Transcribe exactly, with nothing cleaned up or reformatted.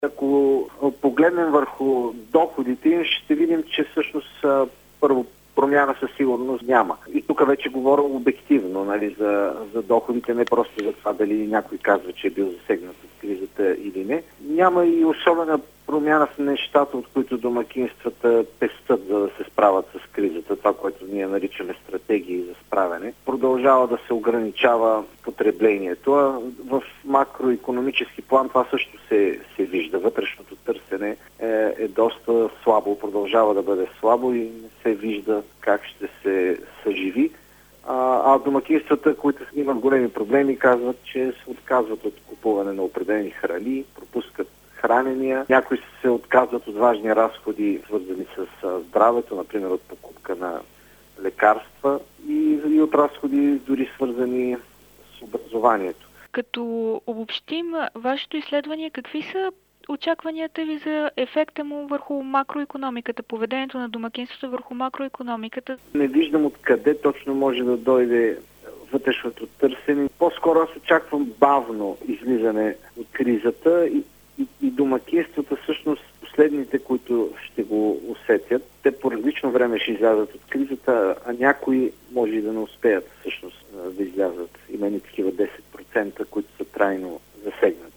Ако погледнем върху доходите им, ще видим, че всъщност първо промяна със сигурност няма. И тук вече говоря обективно, нали, за, за доходите, не просто за това дали някой казва, че е бил засегнат от кризата или не. Няма и особена промяна в нещата, от които домакинствата пестат, за да се справят с кризата. Това, което ние наричаме стратегии за справяне. Продължава да се ограничава потреблението. А в макроикономически план това също се, се вижда. Вътрешното търсене е, е доста слабо, продължава да бъде слабо и не се вижда как ще се съживи. А, а домакинствата, които имат големи проблеми, казват, че се отказват от купуване на определени храни, пропускат хранения. Някои се отказват от важни разходи, свързани с а, здравето, например от покупка на лекарства и, и от разходи дори свързани с образованието. Като обобщим вашето изследване, какви са очакванията ви за ефекта му върху макроикономиката, поведението на домакинството върху макроикономиката? Не виждам откъде точно може да дойде вътрешното търсене. По-скоро аз очаквам бавно излизане от кризата и, и, и домакинствата всъщност последните, които ще го усетят. Те по различно време ще излязат от кризата, а някои може и да не успеят всъщност да излязат. Има и такива десет процента, които са трайно засегнати.